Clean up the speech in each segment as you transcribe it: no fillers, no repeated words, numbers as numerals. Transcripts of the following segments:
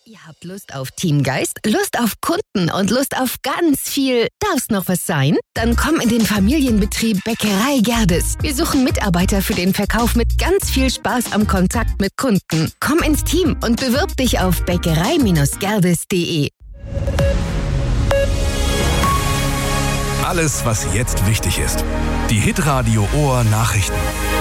Ihr habt Lust auf Teamgeist, Lust auf Kunden und Lust auf ganz viel. Darf's noch was sein? Dann komm in den Familienbetrieb Bäckerei Gerdes. Wir suchen Mitarbeiter für den Verkauf mit ganz viel Spaß am Kontakt mit Kunden. Komm ins Team und bewirb dich auf bäckerei-gerdes.de. Alles, was jetzt wichtig ist. Die Hitradio Ohr Nachrichten.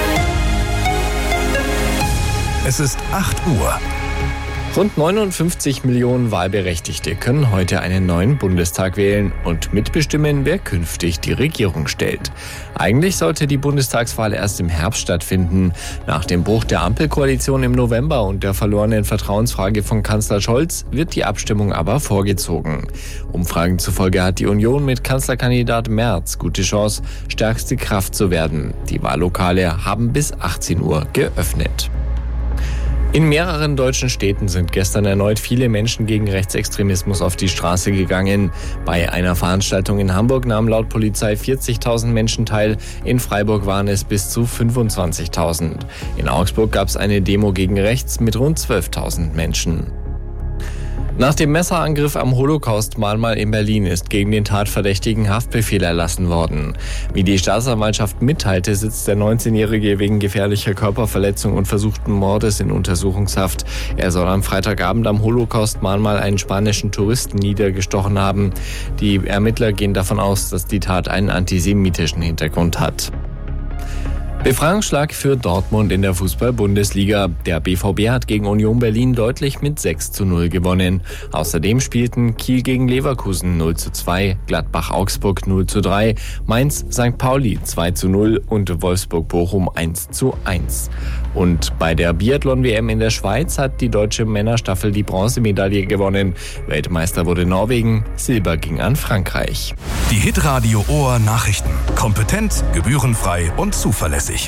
Es ist 8 Uhr. Rund 59 Millionen Wahlberechtigte können heute einen neuen Bundestag wählen und mitbestimmen, wer künftig die Regierung stellt. Eigentlich sollte die Bundestagswahl erst im Herbst stattfinden. Nach dem Bruch der Ampelkoalition im November und der verlorenen Vertrauensfrage von Kanzler Scholz wird die Abstimmung aber vorgezogen. Umfragen zufolge hat die Union mit Kanzlerkandidat Merz gute Chance, stärkste Kraft zu werden. Die Wahllokale haben bis 18 Uhr geöffnet. In mehreren deutschen Städten sind gestern erneut viele Menschen gegen Rechtsextremismus auf die Straße gegangen. Bei einer Veranstaltung in Hamburg nahmen laut Polizei 40.000 Menschen teil, in Freiburg waren es bis zu 25.000. In Augsburg gab es eine Demo gegen rechts mit rund 12.000 Menschen. Nach dem Messerangriff am Holocaust-Mahnmal in Berlin ist gegen den Tatverdächtigen Haftbefehl erlassen worden. Wie die Staatsanwaltschaft mitteilte, sitzt der 19-Jährige wegen gefährlicher Körperverletzung und versuchten Mordes in Untersuchungshaft. Er soll am Freitagabend am Holocaust-Mahnmal einen spanischen Touristen niedergestochen haben. Die Ermittler gehen davon aus, dass die Tat einen antisemitischen Hintergrund hat. Befreiungsschlag für Dortmund in der Fußball-Bundesliga. Der BVB hat gegen Union Berlin deutlich mit 6:0 gewonnen. Außerdem spielten Kiel gegen Leverkusen 0:2, Gladbach-Augsburg 0:3, Mainz St. Pauli 2:0 und Wolfsburg-Bochum 1:1. Und bei der Biathlon-WM in der Schweiz hat die deutsche Männerstaffel die Bronzemedaille gewonnen. Weltmeister wurde Norwegen, Silber ging an Frankreich. Die Hitradio Ohr Nachrichten. Kompetent, gebührenfrei und zuverlässig.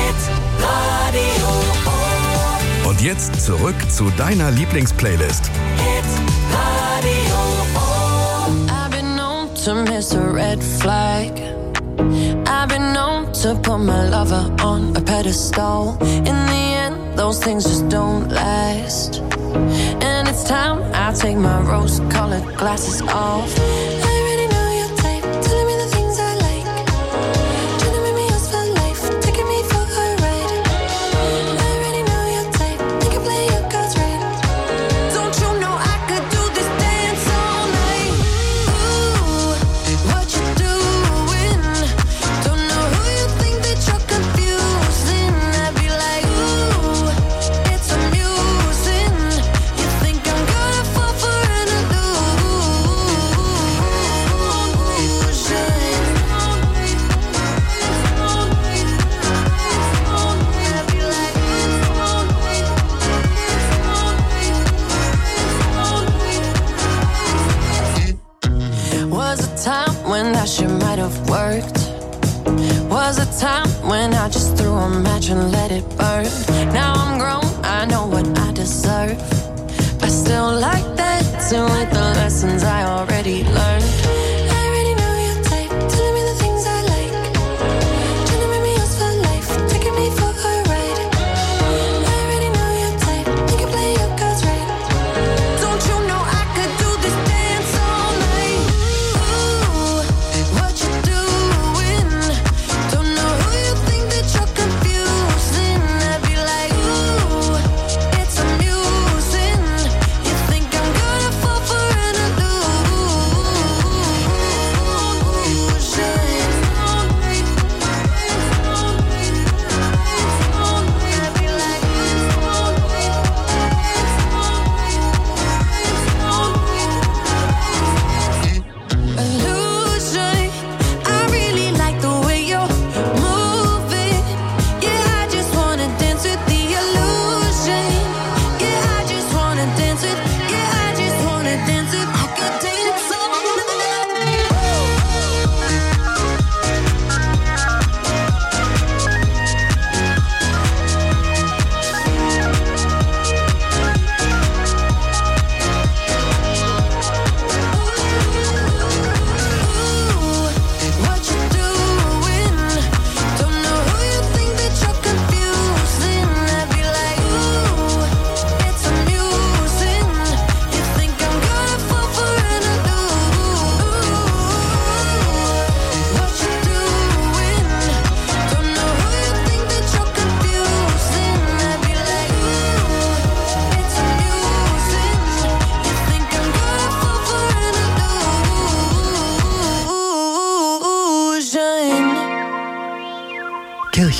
Und jetzt zurück zu deiner Lieblingsplaylist. I've been known to miss a red flag. I've been known to put my lover on a pedestal. In the end, those things just don't last. And it's time I take my rose-colored glasses off. When that shit might have worked. Was a time when I just threw a match and let it burn. Now I'm grown, I know what I deserve. I still like dancing with the lessons I already learned. For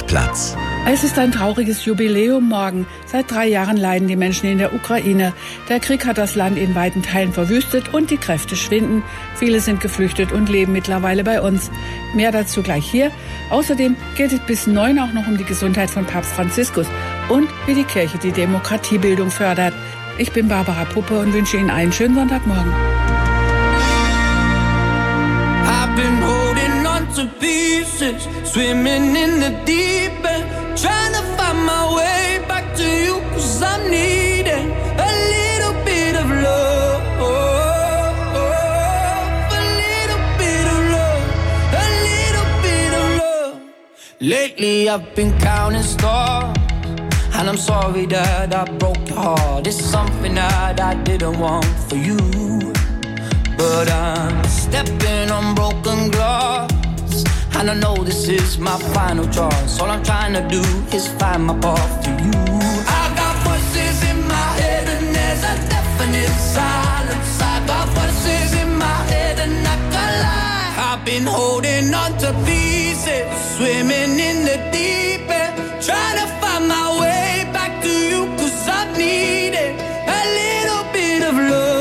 Platz. Es ist ein trauriges Jubiläum morgen. Seit 3 Jahren leiden die Menschen in der Ukraine. Der Krieg hat das Land in weiten Teilen verwüstet und die Kräfte schwinden. Viele sind geflüchtet und leben mittlerweile bei uns. Mehr dazu gleich hier. Außerdem geht es bis 9 auch noch um die Gesundheit von Papst Franziskus und wie die Kirche die Demokratiebildung fördert. Ich bin Barbara Puppe und wünsche Ihnen einen schönen Sonntagmorgen. I've been holding on to pieces, swimming in the deep end, trying to find my way back to you, 'cause I'm needing a little bit of love, a little bit of love, a little bit of love. Lately I've been counting stars, and I'm sorry that I broke your heart. It's something that I didn't want for you, but I'm stepping on broken glass, and I know this is my final choice. All I'm trying to do is find my path to you. I got voices in my head and there's a definite silence. I got voices in my head and I can't lie. I've been holding on to pieces, swimming in the deep end, trying to find my way back to you, 'cause I need it, a little bit of love.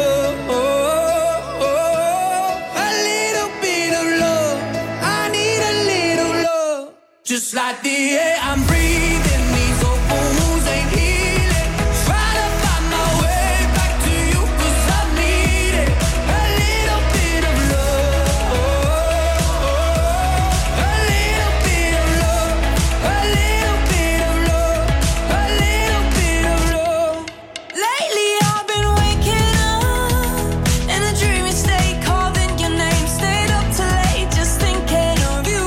Just like the air I'm breathing, these open wounds ain't healing. Try to find my way back to you, 'cause I need it, a little bit of love, a little bit of love, a little bit of love, a little bit of love. Lately I've been waking up in a dreamy state, calling your name, stayed up too late just thinking of you.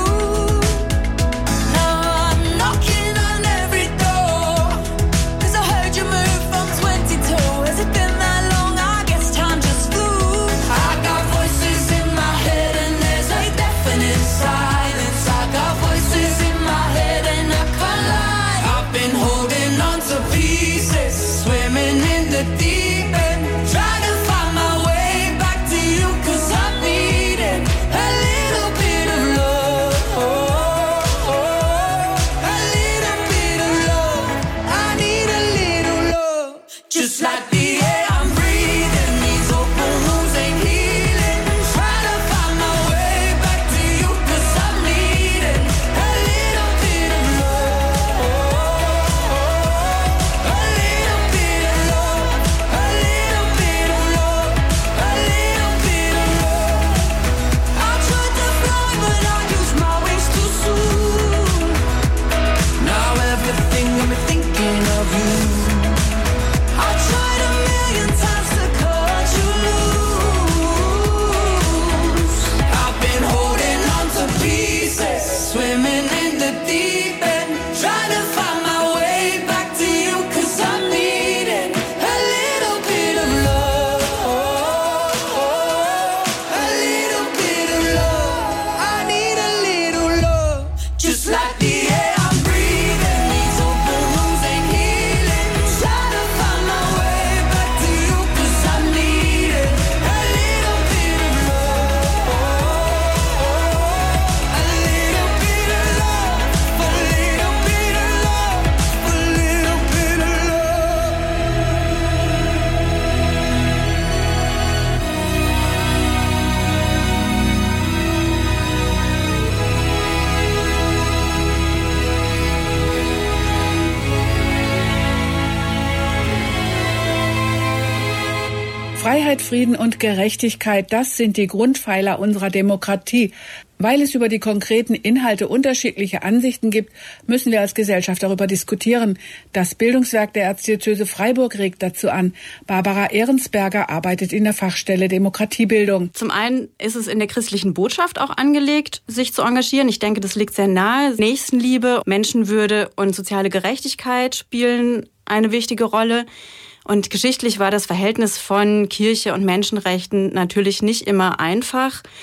Freiheit, Frieden und Gerechtigkeit, das sind die Grundpfeiler unserer Demokratie. Weil es über die konkreten Inhalte unterschiedliche Ansichten gibt, müssen wir als Gesellschaft darüber diskutieren. Das Bildungswerk der Erzdiözese Freiburg regt dazu an. Barbara Ehrensberger arbeitet in der Fachstelle Demokratiebildung. Zum einen ist es in der christlichen Botschaft auch angelegt, sich zu engagieren. Ich denke, das liegt sehr nahe. Nächstenliebe, Menschenwürde und soziale Gerechtigkeit spielen eine wichtige Rolle. Und geschichtlich war das Verhältnis von Kirche und Menschenrechten natürlich nicht immer einfach.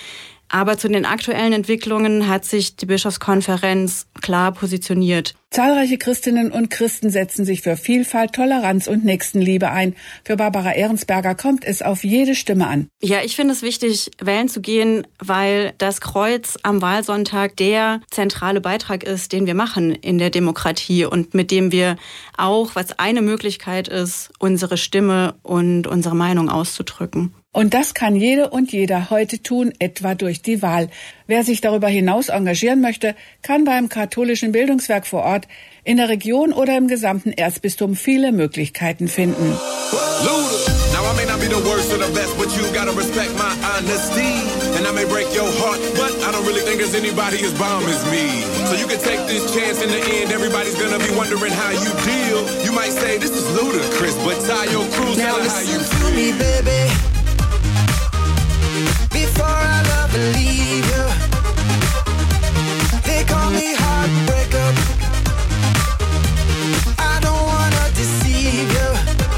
Aber zu den aktuellen Entwicklungen hat sich die Bischofskonferenz klar positioniert. Zahlreiche Christinnen und Christen setzen sich für Vielfalt, Toleranz und Nächstenliebe ein. Für Barbara Ehrensberger kommt es auf jede Stimme an. Ja, ich finde es wichtig, wählen zu gehen, weil das Kreuz am Wahlsonntag der zentrale Beitrag ist, den wir machen in der Demokratie und mit dem wir auch, was eine Möglichkeit ist, unsere Stimme und unsere Meinung auszudrücken. Und das kann jede und jeder heute tun, etwa durch die Wahl. Wer sich darüber hinaus engagieren möchte, kann beim katholischen Bildungswerk vor Ort, in der Region oder im gesamten Erzbistum viele Möglichkeiten finden. Now I may not be the worst or the best, but you gotta respect my honesty. And I may break your heart, but I don't really think there's anybody as bomb as me. So you can take this chance in the end, everybody's gonna be wondering how you deal. You might say this is ludicrous, but Tayo Cruz, tell her how you feel. Me, baby. Before I love and leave you, they call me heartbreaker. I don't wanna deceive you.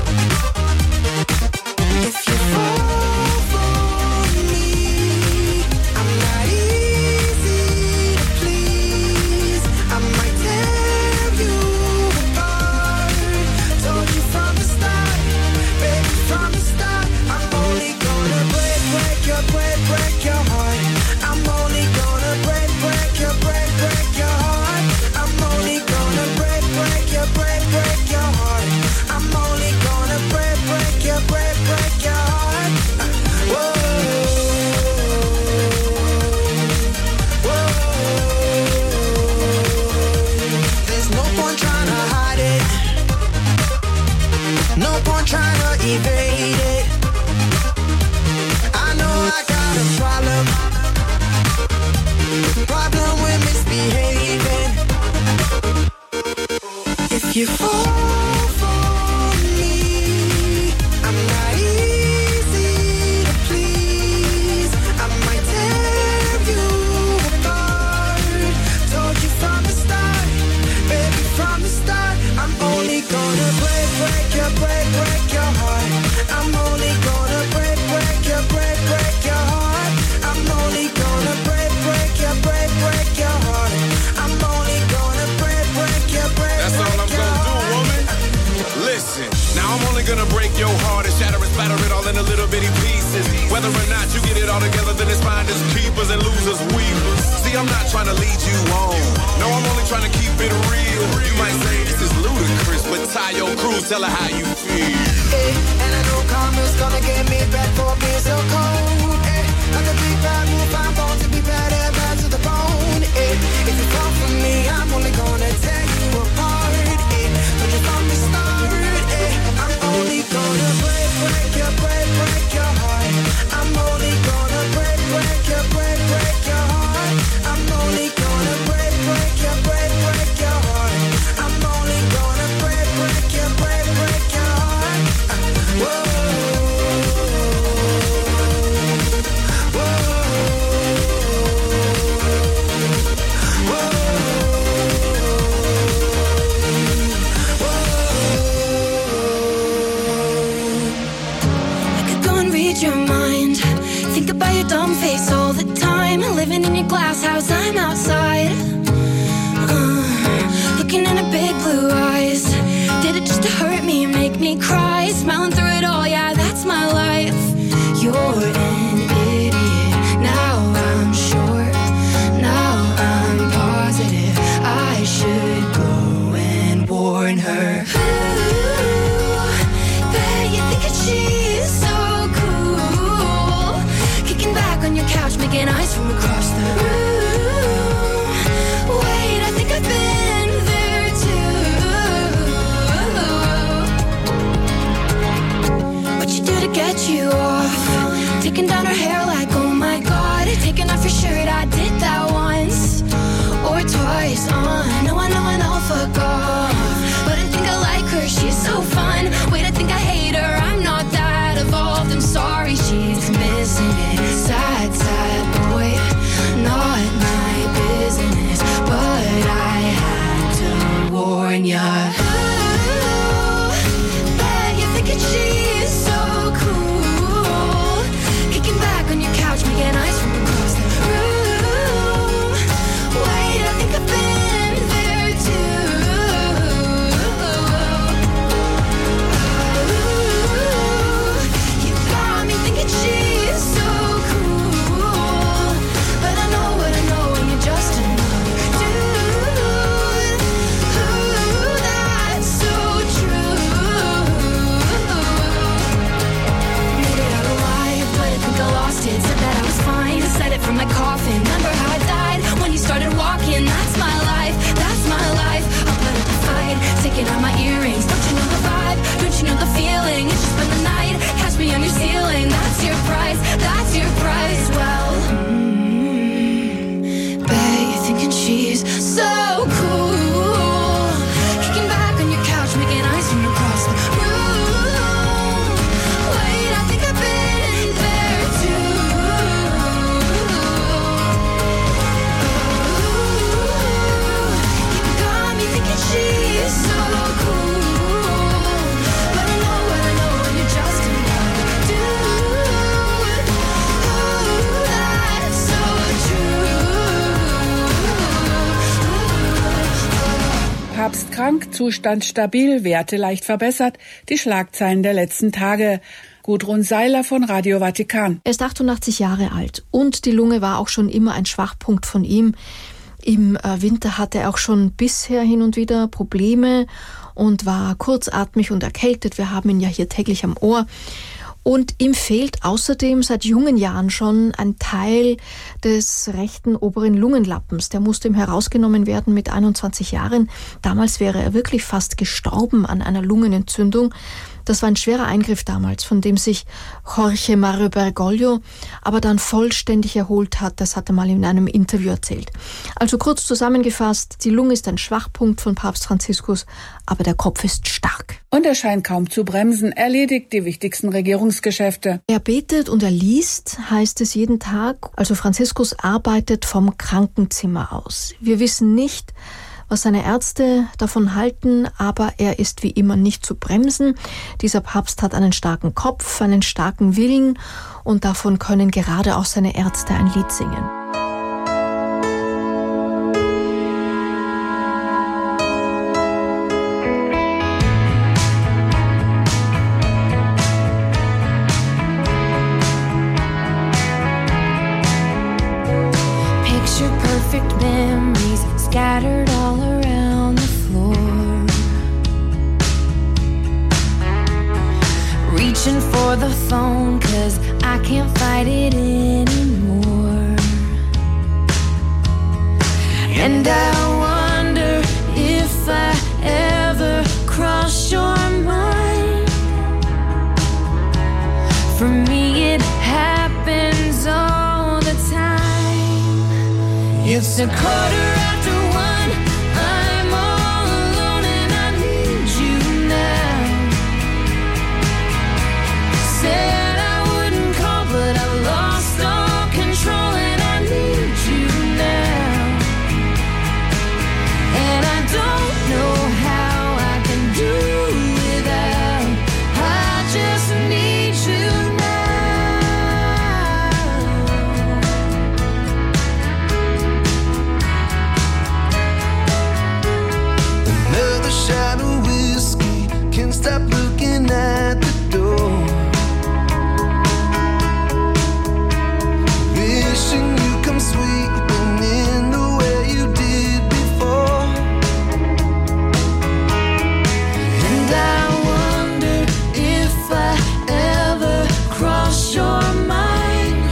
If you fall for me, I'm not easy to please. I might tear you apart. Told you from the start, baby, from the start. I'm only gonna break your heart. I'm only gonna break your heart. I'm only gonna break your heart. I'm only gonna break your heart. Whoa, whoa. There's no point trying to hide it. No point trying to evade it. I got a problem with misbehaving. If you fall for me, I'm not easy to please. I might tear you apart. Told you from the start, baby, from the start. I'm only gonna break your heart. I'm only gonna break your heart. I'm only gonna break your heart. I'm only gonna break your That's all I'm gonna do, woman. Listen, now I'm only gonna break your heart and shatter and spatter it all into little bitty pieces. Whether or not you get it all together, then it's finders, keepers, and losers, weepers. See, I'm not trying to lead you on. No, I'm only trying to keep it real. You might say this is ludicrous, but Tayo Cruz, tell her how you feel. Hey, and I know karma's gonna get me back for being so cold. Hey, like a big bad wolf, I'm born to be bad to the bone. Hey, if you come for me, I'm only gonna tear you apart. Hey, but if I'm the start, hey, I'm only gonna break your heart. I'm only gonna break your heart. I'm only gonna break your heart. I'm only gonna break your heart. Whoa, whoa, I could go and read your mind. Think about your dumb face all the time. Living in your glass house, I'm outside. Looking in her big blue eyes. Did it just to hurt me, make me cry? Smiling through it all, yeah, that's my life. You're an idiot. Now I'm sure. Now I'm positive. I should go and warn her. Ooh, bet you think that she's so cool. Kicking back on your couch, making eyes from across the room. Wait, I think I've been there too. What you do to get you off? Taking down her hair like, oh my God. Taking off your shirt, I did that once or twice. I know, fuck off. But I think I like her, she's so fun. Wait, I think I hate her, I'm not that evolved. I'm sorry, she's missing it. Sad, sad boy, not my business. But I had to warn ya. Ooh, bet you're thinking she's so cool. Kicking back on your couch, making eyes from across the room. that's your price, that's your price. Well, bet you're thinking she's so cool, kicking back on your couch, making eyes from across the room. Wait, I think I've been there too. You got me thinking she's so cool, but I know when you're just another dude. That's so true. Papst krank, Zustand stabil, Werte leicht verbessert. Die Schlagzeilen der letzten Tage. Gudrun Seiler von Radio Vatikan. Er ist 88 Jahre alt und die Lunge war auch schon immer ein Schwachpunkt von ihm. Im Winter hatte er auch schon bisher hin und wieder Probleme und war kurzatmig und erkältet. Wir haben ihn ja hier täglich am Ohr. Und ihm fehlt außerdem seit jungen Jahren schon ein Teil des rechten oberen Lungenlappens. Der musste ihm herausgenommen werden mit 21 Jahren. Damals wäre er wirklich fast gestorben an einer Lungenentzündung. Das war ein schwerer Eingriff damals, von dem sich Jorge Mario Bergoglio aber dann vollständig erholt hat. Das hat er mal in einem Interview erzählt. Also kurz zusammengefasst, die Lunge ist ein Schwachpunkt von Papst Franziskus, aber der Kopf ist stark. Und er scheint kaum zu bremsen, erledigt die wichtigsten Regierungsgeschäfte. Er betet und er liest, heißt es jeden Tag. Also Franziskus arbeitet vom Krankenzimmer aus. Wir wissen nicht, was seine Ärzte davon halten, aber er ist wie immer nicht zu bremsen. Dieser Papst hat einen starken Kopf, einen starken Willen und davon können gerade auch seine Ärzte ein Lied singen. Picture perfect memories scattered all around the floor. Reaching for the phone 'cause I can't fight it anymore. And I wonder if I ever cross your mind. For me it happens all the time. It's a quarter after one, I'm all alone and I need you now. Said I wouldn't call but I've lost all control and I need you now. And I don't know how I can do without, I just need you now. Another shot of whiskey, can't stop looking at the door. Wishing you come sweeping in the way you did before. And I wonder if I ever cross your mind.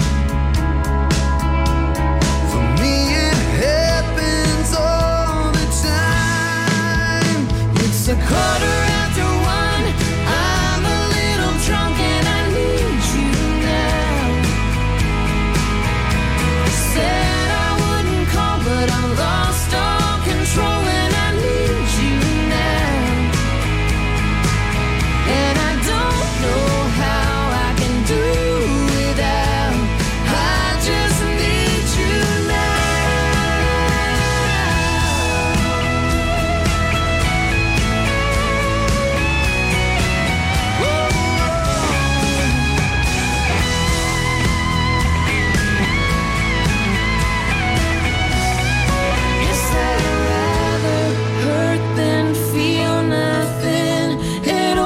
For me it happens all the time. It's a quarter after one, I'm a little drunk and I need you now. Said I wouldn't call but I've lost all control and I need you now. And I don't know how I can do without, I just need you now. Guess I'd rather hurt than feel nothing at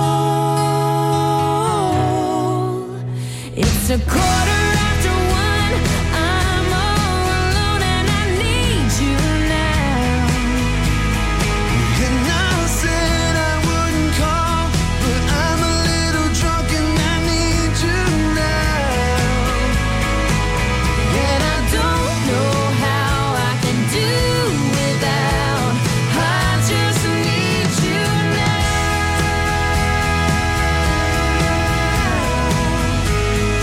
all. It's a quarter after one, I'm all alone and I need you now. And I said I wouldn't call, but I'm a little drunk and I need you now. And I don't know how I can do without, I just need you now.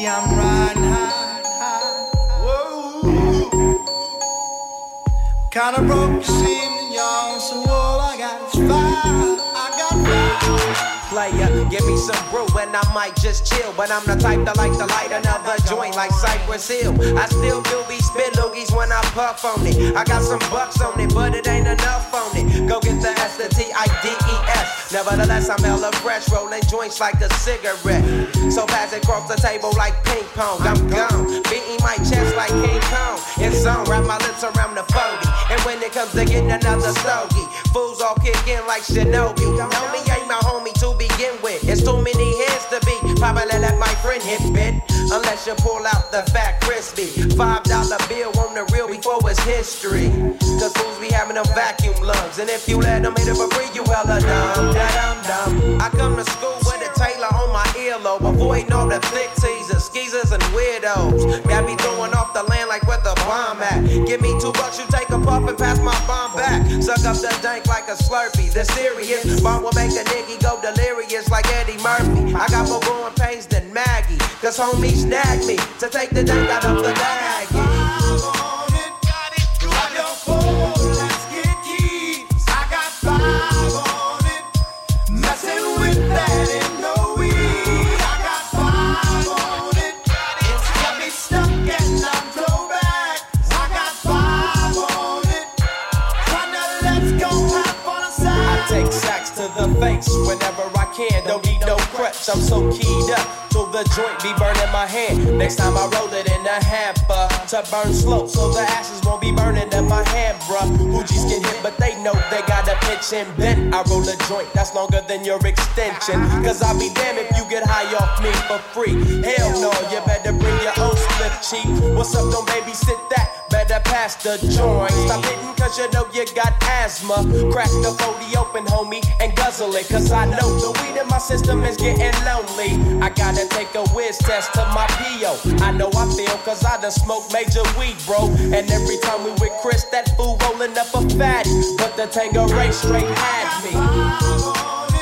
see I'm riding high. Whoa. Kinda broke this evening, y'all, so all I got is fire. I got fire. Player, give me some brew and I might just chill. But I'm the type that like to light another joint like Cypress Hill. I still do be spit loogies when I puff on it. I got some bucks on it, but it ain't enough on it. Go get the S, the T-I-D-E-S. Nevertheless, I'm hella fresh, rolling joints like a cigarette. So pass it across the table like ping pong. I'm gone, beating my chest like King Kong. It's on, wrap my lips around the 40. And when it comes to getting another stogie, fools all kick in like Shinobi. Homie ain't my homie to begin with. It's too many heads to be. Probably let my friend hit bit. Unless you pull out the fat crispy $5 bill on the real before it's history. Cause fools be having them vacuum lungs. And if you let them hit it for free, you hella dumb. Da-dum-dum. I come to school with a Taylor on my earlobe. Avoiding all the thick teasers, skeezers and weirdos. Got me throwing off the land like where the bomb at. Give me $2, you take a puff and pass my bomb back. Suck up the dank like a Slurpee. The serious bomb will make a nigga go delirious like Eddie Murphy. I got more growing pains than Maggie. Cause homies snagged me to take the dank out of the baggie. Whenever I can, don't need no crutch. I'm so keyed up till the joint be burning my hand. Next time I roll it in a hamper to burn slow, so the ashes won't be burning in my hand, bruh. Hoogies get hit, but they know they gotta pitch and bend. I roll a joint that's longer than your extension. Cause I'll be damned if you get high off me for free. Hell no, you better bring your own slip cheap. What's up, don't babysit that? Better pass the joint. Stop hitting cause you know you got asthma. Crack the 40 open, homie, and guzzle it. Cause I know the weed in my system is getting lonely. I gotta take a whiz test to my P.O. I know I feel cause I done smoked major weed, bro. And every time we with Chris, that fool rolling up a fatty. But the Tangeray straight had me.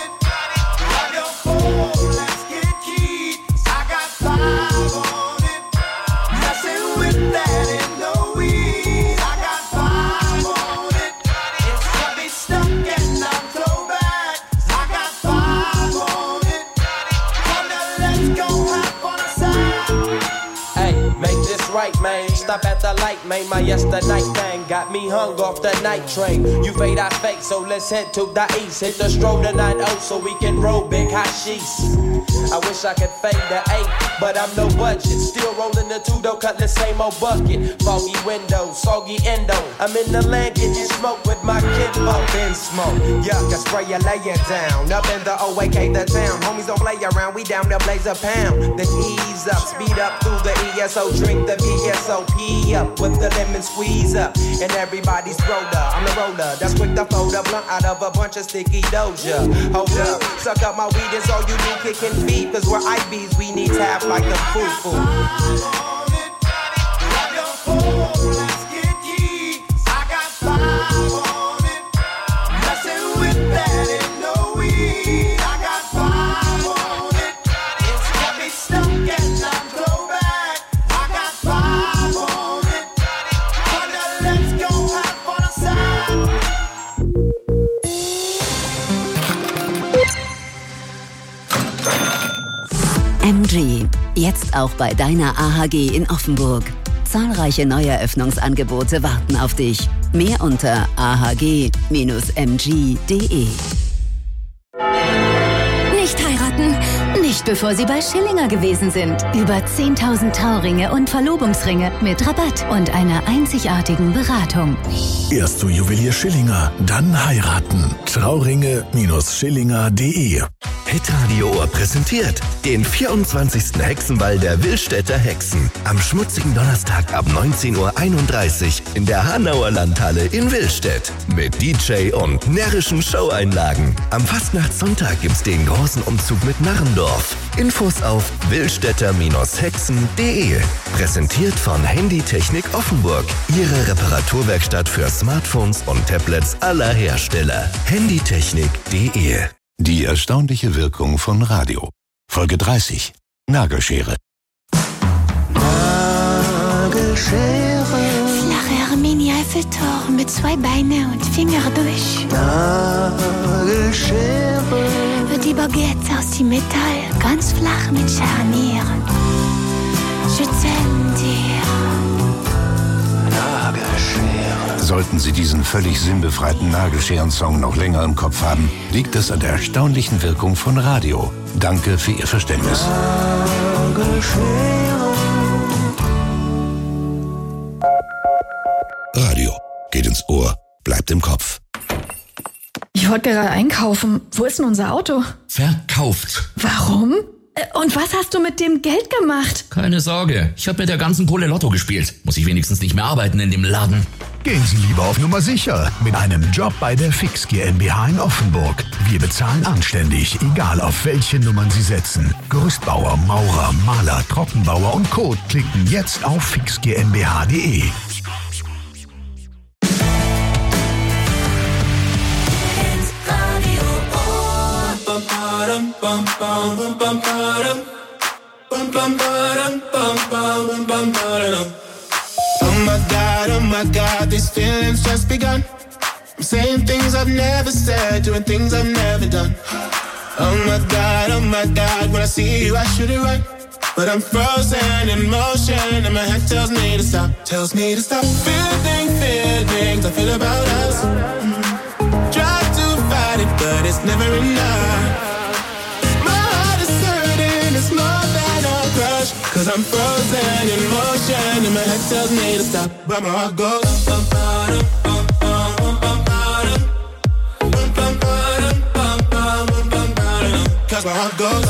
Right, man. Stop at the light, man. My yesterday thing got me hung off the night train. You fade, I fake, so let's head to the east. Hit the stroll to 90 so we can roll big hashish. I wish I could fade the 8, but I'm no budget. Still rolling the 2-door, cut the same old bucket. Foggy windows, soggy endo. I'm in the land getting smoke with my kid. Up in smoke, yuck, I spray you, lay it down. Up in the OAK, the town. Homies don't play around, we down to blaze a pound. Then ease up, speed up through the ESO. Drink the VSOP up with the lemon squeeze up. And everybody's roller, I'm the roller. That's quick to fold a blunt out of a bunch of sticky doja. Hold up, suck up my weed, is all you need, kicking feet. Cause we're IBs, we need tap like the foo-foo. MG, jetzt auch bei deiner AHG in Offenburg. Zahlreiche Neueröffnungsangebote warten auf dich. Mehr unter ahg-mg.de. Nicht heiraten? Nicht bevor Sie bei Schillinger gewesen sind. Über 10.000 Trauringe und Verlobungsringe mit Rabatt und einer einzigartigen Beratung. Erst zu Juwelier Schillinger, dann heiraten. Trauringe-schillinger.de. Hitradio Ohr präsentiert den 24. Hexenball der Willstätter Hexen. Am schmutzigen Donnerstag ab 19:31 Uhr in der Hanauer Landhalle in Willstätt. Mit DJ und närrischen Showeinlagen. Am Fastnachtssonntag gibt's den großen Umzug mit Narrendorf. Infos auf willstätter-hexen.de. Präsentiert von Handytechnik Offenburg. Ihre Reparaturwerkstatt für Smartphones und Tablets aller Hersteller. Handytechnik.de. Die erstaunliche Wirkung von Radio. Folge 30. Nagelschere. Nagelschere. Flacher Mini-Eiffelturm mit 2 Beine und Finger durch. Nagelschere. Wird die Baguette aus dem Metall ganz flach mit Scharnieren. Je t'aime dir. Nagelschere. Sollten Sie diesen völlig sinnbefreiten Nagelscheren-Song noch länger im Kopf haben, liegt es an der erstaunlichen Wirkung von Radio. Danke für Ihr Verständnis. Radio geht ins Ohr, bleibt im Kopf. Ich wollte gerade einkaufen. Wo ist denn unser Auto? Verkauft. Warum? Und was hast du mit dem Geld gemacht? Keine Sorge, ich habe mit der ganzen Kohle Lotto gespielt. Muss ich wenigstens nicht mehr arbeiten in dem Laden. Gehen Sie lieber auf Nummer sicher mit einem Job bei der Fix GmbH in Offenburg. Wir bezahlen anständig, egal auf welche Nummern Sie setzen. Gerüstbauer, Maurer, Maler, Trockenbauer und Co. Klicken jetzt auf fixgmbh.de. Oh my God, these feelings just begun. I'm saying things I've never said, doing things I've never done. Oh my God, when I see you I should it right. But I'm frozen in motion and my head tells me to stop. Feeling feelings I feel about us. Try to fight it but it's never enough. Cause I'm frozen in motion and my head tells me to stop, but my heart goes cause my heart goes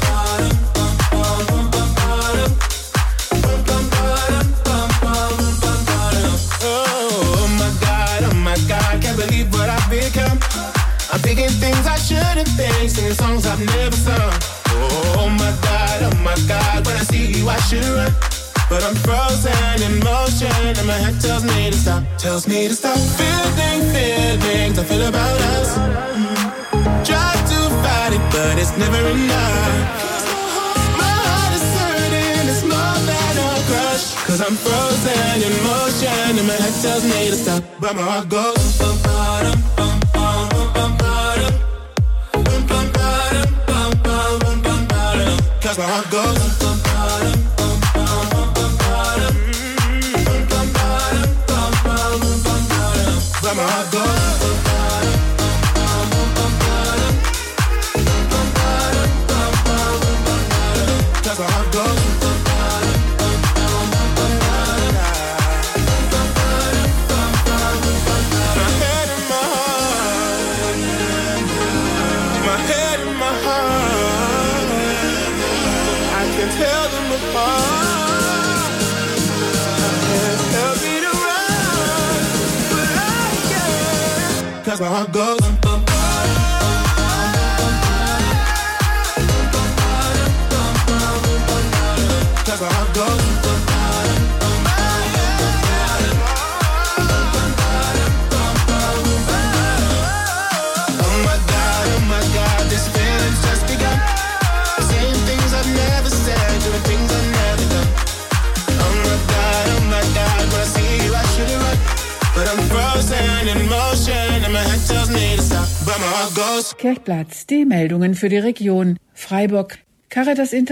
oh my God, can't believe what I've become. I'm thinking things I shouldn't think, singing songs I've never sung. Oh my God, when I see you I should run. But I'm frozen in motion and my head tells me to stop. Feeling feelings I feel about us. Try to fight it but it's never enough. My heart is hurting, it's more than a crush. Cause I'm frozen in motion and my head tells me to stop, but my heart goes cause my heart goes where my heart goes cause my heart goes my head and my heart, my head and my heart, I can tell them apart. Can't help me to run, but I can't. Cause my heart goes cause my heart goes oh my God, this feeling's just begun. Saying things I've never said, doing things I've never done. Oh my God, when I see you I should it right. But I'm frozen in motion and my head tells me to stop, but my heart goes. Kirchplatz, die Meldungen für die Region. Freiburg, Caritas Inter